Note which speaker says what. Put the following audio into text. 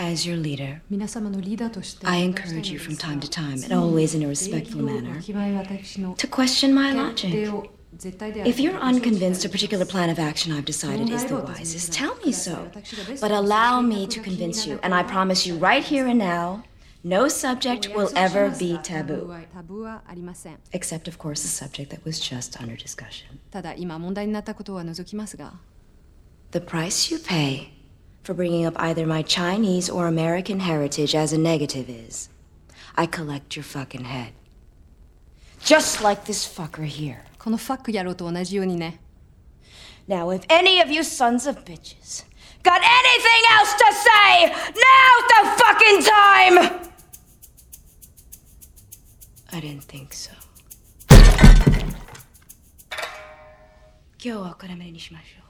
Speaker 1: As your leader,
Speaker 2: 皆様のリーダーとして
Speaker 1: I encourage you from time to time, and always in a respectful manner, to question my logic. If you're unconvinced a particular plan of action I've decided is the wisest, tell me so. But allow me to convince you, and I promise you right here and now, no subject will ever be taboo. Except, of course, the subject that was just under discussion.
Speaker 2: ただ今問題になったことは除きますが
Speaker 1: The price you pay for bringing up either my Chinese or American heritage as a negative is, I collect your fucking head. Just like this fucker here.
Speaker 2: このファック野郎と同じようにね
Speaker 1: Now, if any of you sons of bitches got anything else to say, now's the fucking time! I didn't think so. 今日はおからめにしましょう。